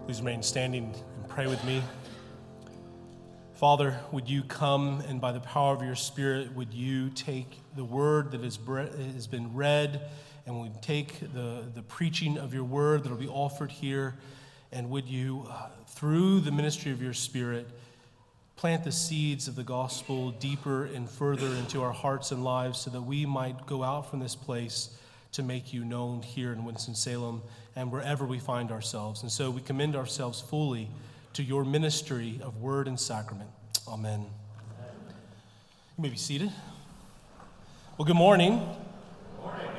Please remain standing and pray with me. Father, would you come and by the power of your Spirit, would you take the word that has been read and would take the preaching of your word that will be offered here, and would you, through the ministry of your Spirit, plant the seeds of the gospel deeper and further into our hearts and lives so that we might go out from this place to make you known here in Winston-Salem and wherever we find ourselves. And so we commend ourselves fully to your ministry of word and sacrament. Amen. You may be seated. Well, good morning. Good morning.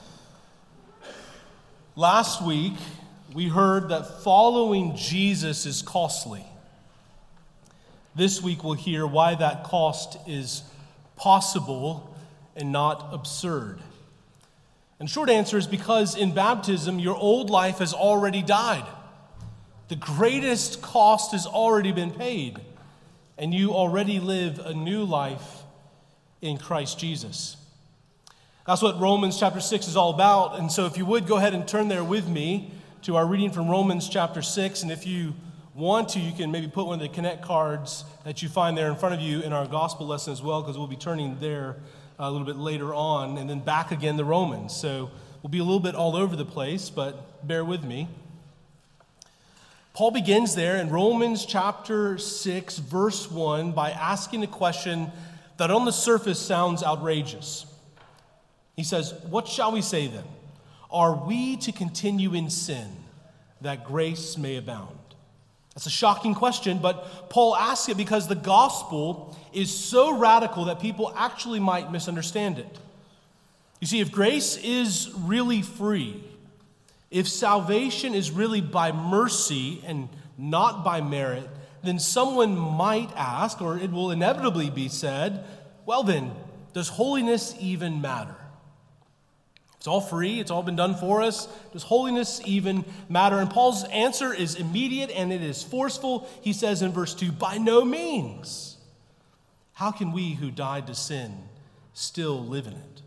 Last week, we heard that following Jesus is costly. This week, we'll hear why that cost is possible and not absurd. And short answer is because in baptism, your old life has already died. The greatest cost has already been paid, and you already live a new life in Christ Jesus. That's what Romans chapter 6 is all about. And so if you would, go ahead and turn there with me to our reading from Romans chapter 6. And if you want to, you can maybe put one of the Connect cards that you find there in front of you in our gospel lesson as well, because we'll be turning there a little bit later on, and then back again to Romans. So we'll be a little bit all over the place, but bear with me. Paul begins there in Romans chapter 6, verse 1, by asking a question that on the surface sounds outrageous. He says, "What shall we say then? Are we to continue in sin, that grace may abound?" That's a shocking question, but Paul asks it because the gospel is so radical that people actually might misunderstand it. You see, if grace is really free, if salvation is really by mercy and not by merit, then someone might ask, or it will inevitably be said, well then, does holiness even matter? It's all free. It's all been done for us. Does holiness even matter? And Paul's answer is immediate and it is forceful. He says in verse 2, by no means. How can we who died to sin still live in it?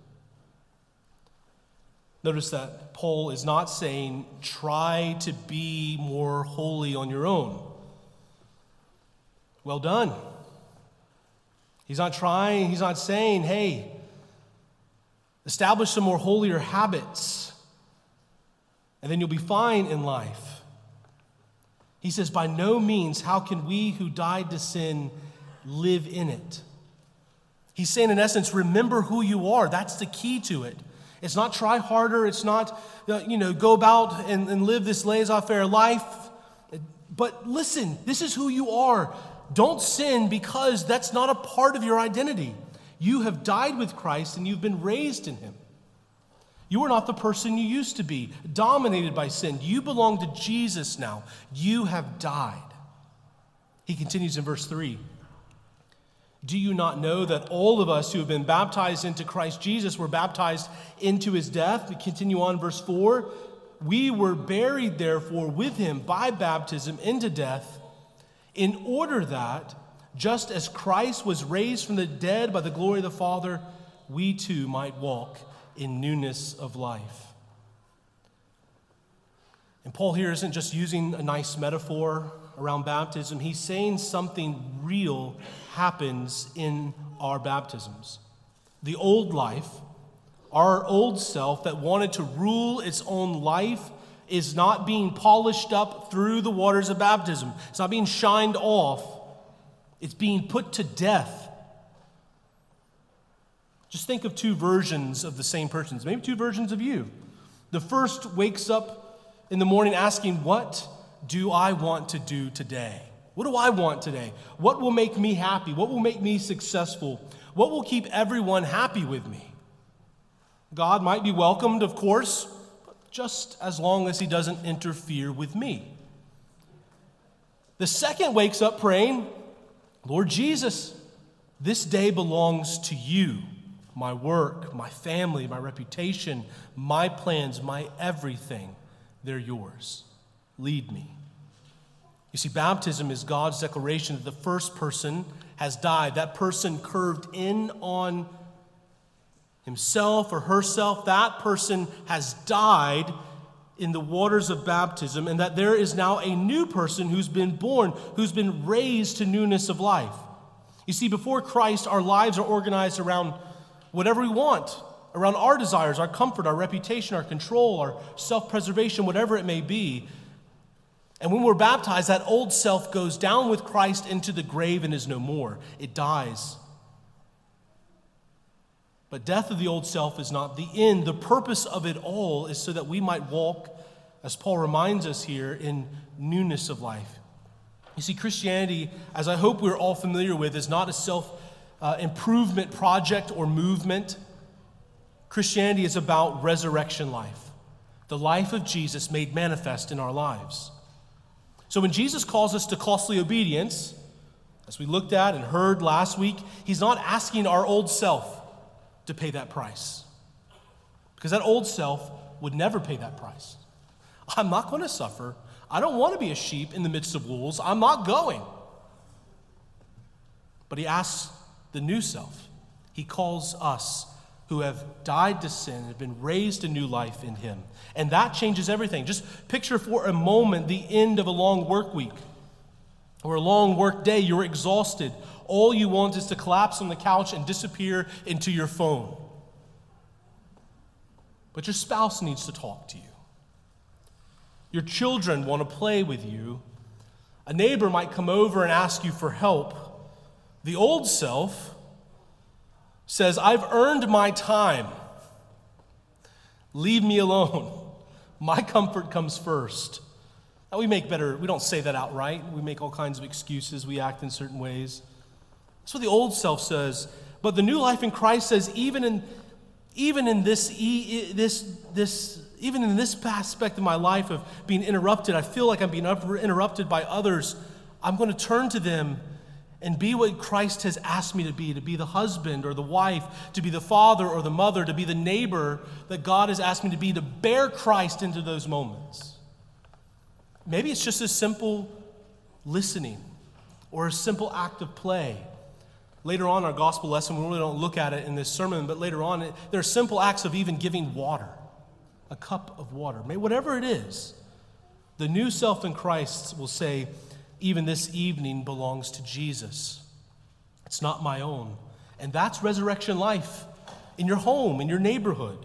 Notice that Paul is not saying try to be more holy on your own. Well done. He's not trying. He's not saying, hey, establish some more holier habits, and then you'll be fine in life. He says, by no means, how can we who died to sin live in it? He's saying, in essence, remember who you are. That's the key to it. It's not try harder. It's not, go about and live this laissez-faire life. But listen, this is who you are. Don't sin because that's not a part of your identity. You have died with Christ and you've been raised in him. You are not the person you used to be, dominated by sin. You belong to Jesus now. You have died. He continues in verse 3. Do you not know that all of us who have been baptized into Christ Jesus were baptized into his death? We continue on verse 4. We were buried therefore with him by baptism into death, in order that just as Christ was raised from the dead by the glory of the Father, we too might walk in newness of life. And Paul here isn't just using a nice metaphor around baptism. He's saying something real happens in our baptisms. The old life, our old self that wanted to rule its own life, is not being polished up through the waters of baptism. It's not being shined off. It's being put to death. Just think of two versions of the same persons, maybe two versions of you. The first wakes up in the morning asking, what do I want to do today? What do I want today? What will make me happy? What will make me successful? What will keep everyone happy with me? God might be welcomed, of course, but just as long as he doesn't interfere with me. The second wakes up praying, Lord Jesus, this day belongs to you. My work, my family, my reputation, my plans, my everything, they're yours. Lead me. You see, baptism is God's declaration that the first person has died. That person curved in on himself or herself. That person has died in the waters of baptism, and that there is now a new person who's been born, who's been raised to newness of life. You see, before Christ, our lives are organized around whatever we want, around our desires, our comfort, our reputation, our control, our self-preservation, whatever it may be. And when we're baptized, that old self goes down with Christ into the grave and is no more. It dies. But death of the old self is not the end. The purpose of it all is so that we might walk, as Paul reminds us here, in newness of life. You see, Christianity, as I hope we're all familiar with, is not a self-improvement project or movement. Christianity is about resurrection life, the life of Jesus made manifest in our lives. So when Jesus calls us to costly obedience, as we looked at and heard last week, he's not asking our old self to pay that price, because that old self would never pay that price. I'm not going to suffer. I don't want to be a sheep in the midst of wolves. I'm not going. But he asks the new self. He calls us who have died to sin and have been raised to new life in him. And that changes everything. Just picture for a moment the end of a long work week or a long work day. You're exhausted. All you want is to collapse on the couch and disappear into your phone. But your spouse needs to talk to you. Your children want to play with you. A neighbor might come over and ask you for help. The old self says, I've earned my time. Leave me alone. My comfort comes first. Now we don't say that outright. We make all kinds of excuses. We act in certain ways. That's what the old self says. But the new life in Christ says, even in this aspect of my life of being interrupted, I feel like I'm being interrupted by others. I'm going to turn to them and be what Christ has asked me to be the husband or the wife, to be the father or the mother, to be the neighbor that God has asked me to be, to bear Christ into those moments. Maybe it's just a simple listening or a simple act of play. Later on in our gospel lesson, we really don't look at it in this sermon, but later on, there are simple acts of even giving water, a cup of water. Whatever it is, the new self in Christ will say, even this evening belongs to Jesus. It's not my own. And that's resurrection life in your home, in your neighborhood.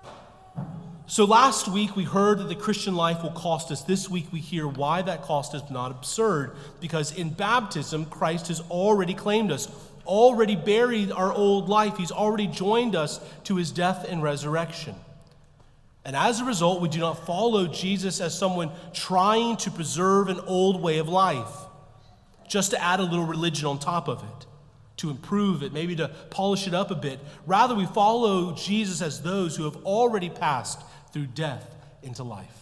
So last week we heard that the Christian life will cost us. This week we hear why that cost is not absurd. Because in baptism, Christ has already claimed us, already buried our old life. He's already joined us to his death and resurrection. And as a result, we do not follow Jesus as someone trying to preserve an old way of life, just to add a little religion on top of it, to improve it, maybe to polish it up a bit. Rather, we follow Jesus as those who have already passed through death into life.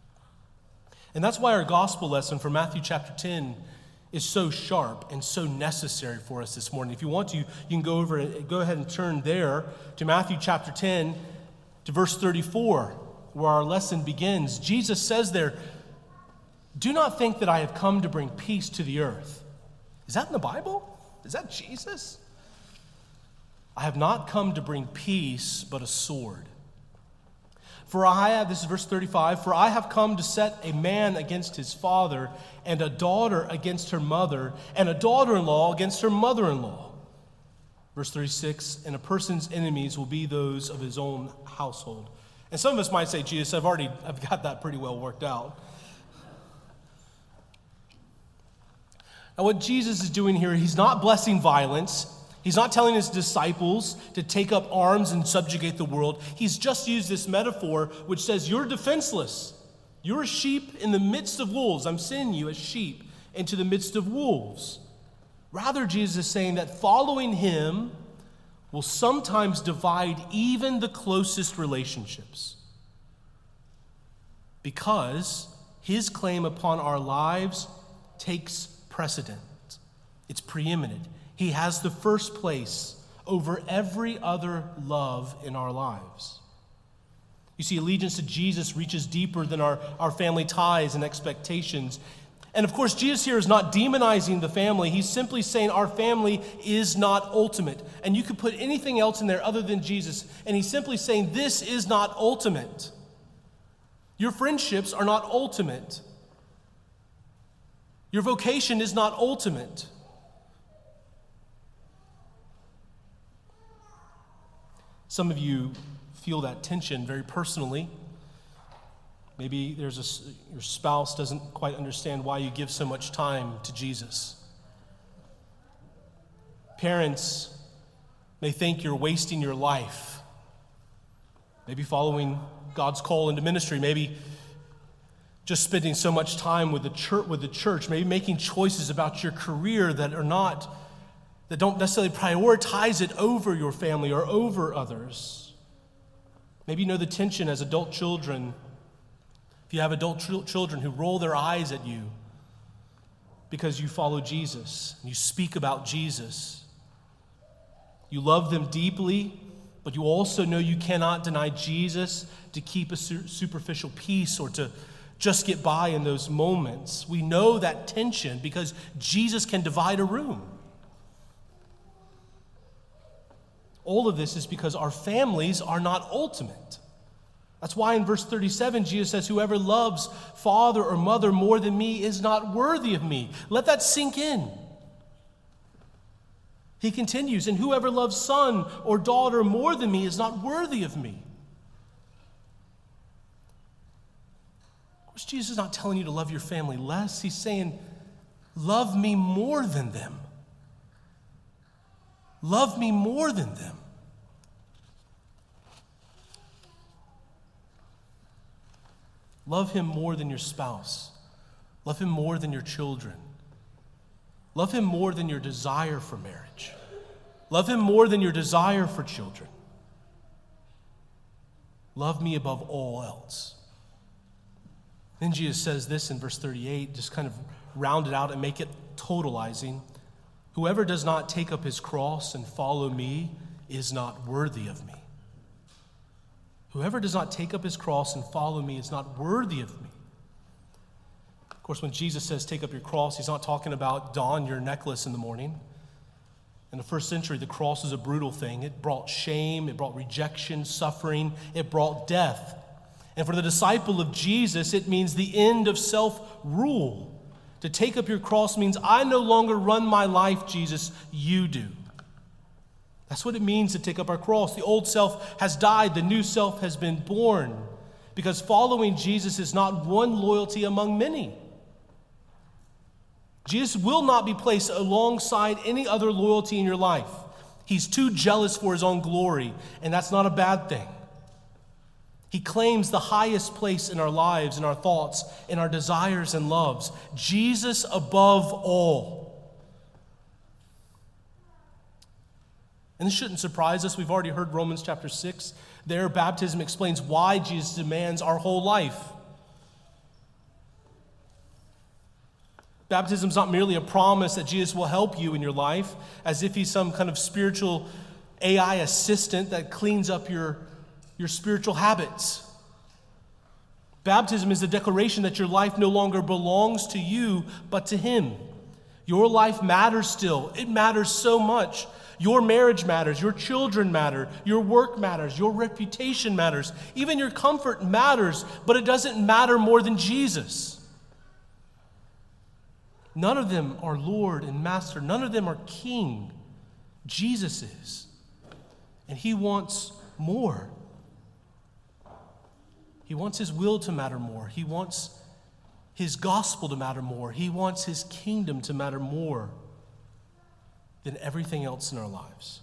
And that's why our gospel lesson from Matthew chapter 10 is so sharp and so necessary for us this morning. If you want to, you can go ahead and turn there to Matthew chapter 10 to verse 34, where our lesson begins. Jesus says there, "Do not think that I have come to bring peace to the earth." Is that in the Bible? Is that Jesus? "I have not come to bring peace, but a sword. This is verse 35, for I have come to set a man against his father, and a daughter against her mother, and a daughter-in-law against her mother-in-law." Verse 36, "And a person's enemies will be those of his own household." And some of us might say, Jesus, I've got that pretty well worked out. Now what Jesus is doing here, he's not blessing violence. He's not telling his disciples to take up arms and subjugate the world. He's just used this metaphor which says, you're defenseless. You're a sheep in the midst of wolves. I'm sending you as sheep into the midst of wolves. Rather, Jesus is saying that following him will sometimes divide even the closest relationships, because his claim upon our lives takes precedent. It's preeminent. He has the first place over every other love in our lives. You see, allegiance to Jesus reaches deeper than our family ties and expectations. And of course, Jesus here is not demonizing the family. He's simply saying our family is not ultimate. And you could put anything else in there other than Jesus. And he's simply saying this is not ultimate. Your friendships are not ultimate. Your vocation is not ultimate. Some of you feel that tension very personally. Maybe your spouse doesn't quite understand why you give so much time to Jesus. Parents may think you're wasting your life, maybe following God's call into ministry, maybe just spending so much time with the church, maybe making choices about your career that don't necessarily prioritize it over your family or over others. Maybe you know the tension as adult children. If you have adult children who roll their eyes at you because you follow Jesus and you speak about Jesus. You love them deeply, but you also know you cannot deny Jesus to keep a superficial peace or to just get by in those moments. We know that tension because Jesus can divide a room. All of this is because our families are not ultimate. That's why in verse 37, Jesus says, whoever loves father or mother more than me is not worthy of me. Let that sink in. He continues, and whoever loves son or daughter more than me is not worthy of me. Of course, Jesus is not telling you to love your family less. He's saying, love me more than them. Love me more than them. Love him more than your spouse. Love him more than your children. Love him more than your desire for marriage. Love him more than your desire for children. Love me above all else. Then Jesus says this in verse 38, just kind of round it out and make it totalizing. Whoever does not take up his cross and follow me is not worthy of me. Whoever does not take up his cross and follow me is not worthy of me. Of course, when Jesus says take up your cross, he's not talking about don your necklace in the morning. In the first century, the cross was a brutal thing. It brought shame, it brought rejection, suffering, it brought death. And for the disciple of Jesus, it means the end of self-rule. To take up your cross means I no longer run my life, Jesus, you do. That's what it means to take up our cross. The old self has died, the new self has been born. Because following Jesus is not one loyalty among many. Jesus will not be placed alongside any other loyalty in your life. He's too jealous for his own glory, and that's not a bad thing. He claims the highest place in our lives, in our thoughts, in our desires and loves. Jesus above all. And this shouldn't surprise us. We've already heard Romans chapter 6. There, baptism explains why Jesus demands our whole life. Baptism is not merely a promise that Jesus will help you in your life, as if he's some kind of spiritual AI assistant that cleans up your spiritual habits. Baptism is a declaration that your life no longer belongs to you, but to him. Your life matters still. It matters so much. Your marriage matters. Your children matter. Your work matters. Your reputation matters. Even your comfort matters, but it doesn't matter more than Jesus. None of them are Lord and Master. None of them are King. Jesus is. And he wants more. He wants his will to matter more. He wants his gospel to matter more. He wants his kingdom to matter more than everything else in our lives.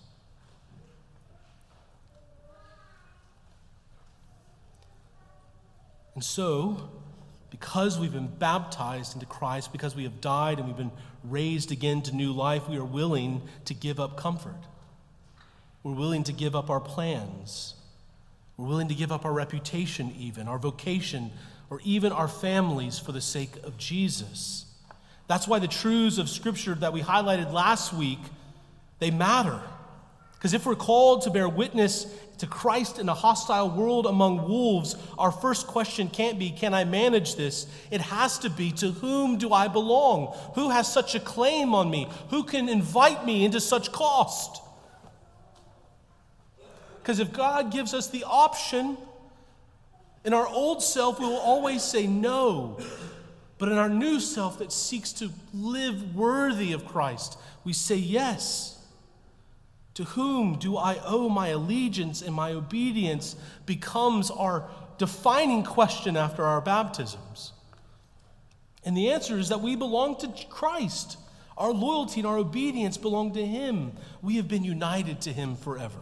And so, because we've been baptized into Christ, because we have died and we've been raised again to new life, we are willing to give up comfort. We're willing to give up our plans. We're willing to give up our reputation even, our vocation, or even our families for the sake of Jesus. That's why the truths of Scripture that we highlighted last week, they matter. Because if we're called to bear witness to Christ in a hostile world among wolves, our first question can't be, can I manage this? It has to be, to whom do I belong? Who has such a claim on me? Who can invite me into such cost? Because if God gives us the option, In our old self, we will always say no. But in our new self that seeks to live worthy of Christ, we say yes. To whom do I owe my allegiance and my obedience becomes our defining question after our baptisms. And the answer is that we belong to Christ. Our loyalty and our obedience belong to Him. We have been united to Him forever.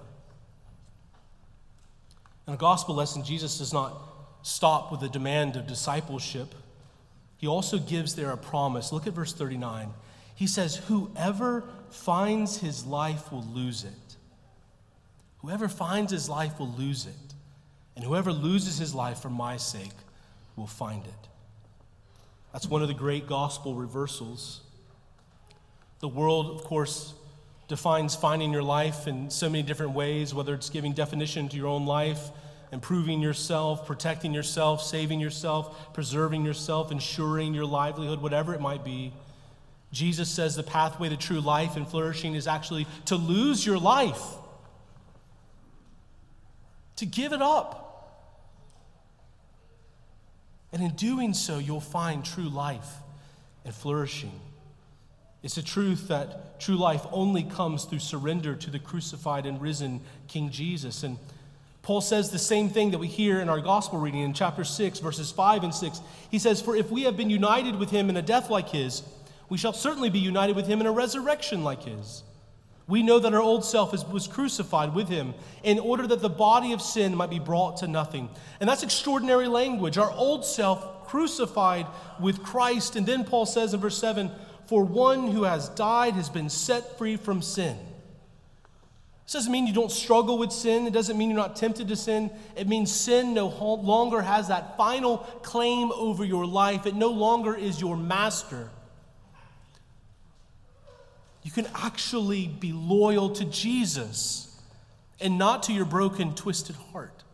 In a gospel lesson, Jesus does not stop with the demand of discipleship. He also gives there a promise. Look at verse 39. He says, whoever finds his life will lose it. Whoever finds his life will lose it. And whoever loses his life for my sake will find it. That's one of the great gospel reversals. The world, of course, defines finding your life in so many different ways, whether it's giving definition to your own life, improving yourself, protecting yourself, saving yourself, preserving yourself, ensuring your livelihood, whatever it might be. Jesus says the pathway to true life and flourishing is actually to lose your life, to give it up. And in doing so, you'll find true life and flourishing. It's a truth that true life only comes through surrender to the crucified and risen King Jesus. And Paul says the same thing that we hear in our gospel reading in chapter 6, verses 5 and 6. He says, for if we have been united with him in a death like his, we shall certainly be united with him in a resurrection like his. We know that our old self was crucified with him in order that the body of sin might be brought to nothing. And that's extraordinary language. Our old self crucified with Christ. And then Paul says in verse 7, for one who has died has been set free from sin. This doesn't mean you don't struggle with sin. It doesn't mean you're not tempted to sin. It means sin no longer has that final claim over your life. It no longer is your master. You can actually be loyal to Jesus and not to your broken, twisted heart.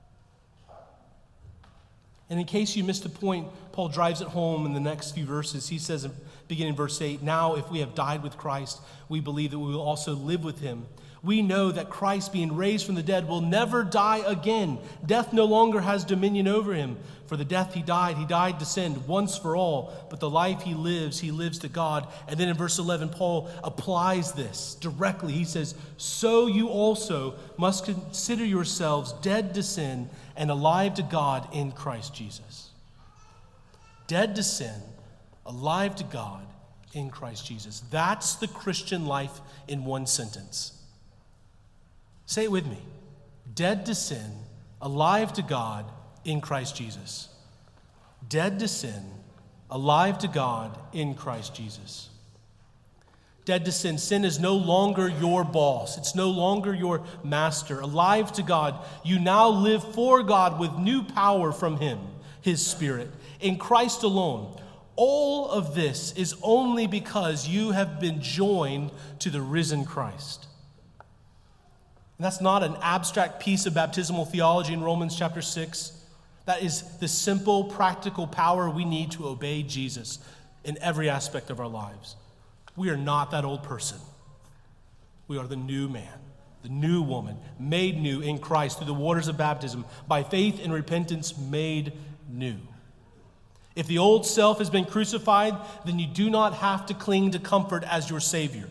And in case you missed a point, Paul drives it home in the next few verses. He says, beginning in verse 8, now if we have died with Christ, we believe that we will also live with him. We know that Christ, being raised from the dead, will never die again. Death no longer has dominion over him. For the death he died to sin once for all. But the life he lives to God. And then in verse 11, Paul applies this directly. He says, so you also must consider yourselves dead to sin and alive to God in Christ Jesus. Dead to sin, alive to God in Christ Jesus. That's the Christian life in one sentence. Say it with me. Dead to sin, alive to God in Christ Jesus. Dead to sin, alive to God in Christ Jesus. Dead to sin. Sin is no longer your boss. It's no longer your master. Alive to God, you now live for God with new power from him, his Spirit, in Christ alone. All of this is only because you have been joined to the risen Christ. And that's not an abstract piece of baptismal theology in Romans chapter 6. That is the simple, practical power we need to obey Jesus in every aspect of our lives. We are not that old person. We are the new man, the new woman, made new in Christ through the waters of baptism, by faith and repentance made new. If the old self has been crucified, then you do not have to cling to comfort as your Savior.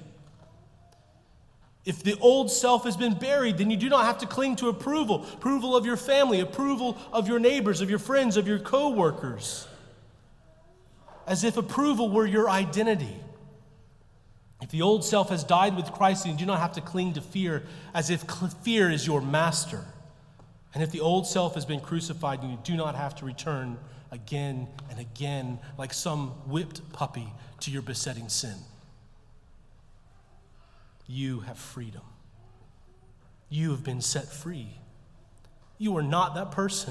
If the old self has been buried, then you do not have to cling to approval of your family, approval of your neighbors, of your friends, of your co-workers, as if approval were your identity. If the old self has died with Christ, then you do not have to cling to fear, as if fear is your master. And if the old self has been crucified, then you do not have to return again and again like some whipped puppy to your besetting sin. You have freedom. You have been set free. You are not that person.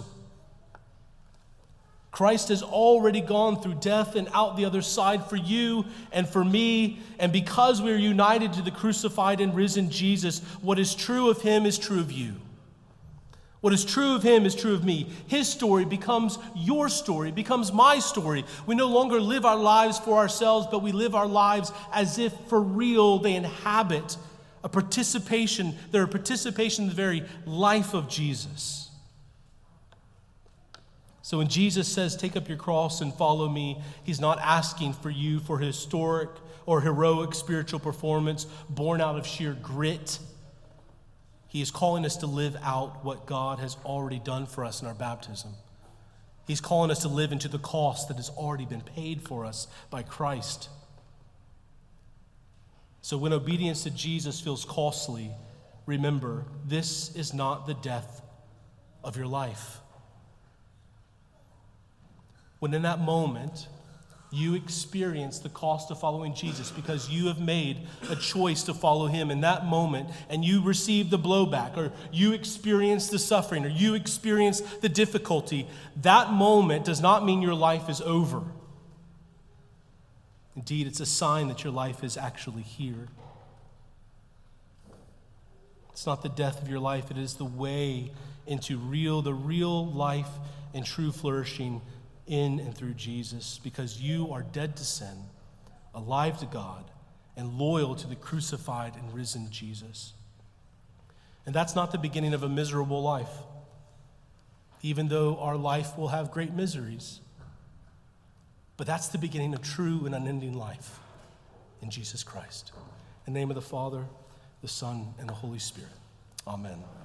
Christ has already gone through death and out the other side for you and for me. And because we are united to the crucified and risen Jesus, what is true of him is true of you. What is true of him is true of me. His story becomes your story, becomes my story. We no longer live our lives for ourselves, but we live our lives as if for real they inhabit a participation. They're a participation in the very life of Jesus. So when Jesus says, take up your cross and follow me, he's not asking for you for historic or heroic spiritual performance born out of sheer grit. He is calling us to live out what God has already done for us in our baptism. He's calling us to live into the cost that has already been paid for us by Christ. So when obedience to Jesus feels costly, remember, this is not the death of your life. When in that moment, you experience the cost of following Jesus because you have made a choice to follow him in that moment, and you receive the blowback, or you experience the suffering, or you experience the difficulty, that moment does not mean your life is over. Indeed, it's a sign that your life is actually here. It's not the death of your life, it is the way into the real life and true flourishing in and through Jesus, because you are dead to sin, alive to God, and loyal to the crucified and risen Jesus. And that's not the beginning of a miserable life, even though our life will have great miseries. But that's the beginning of true and unending life in Jesus Christ. In the name of the Father, the Son, and the Holy Spirit. Amen.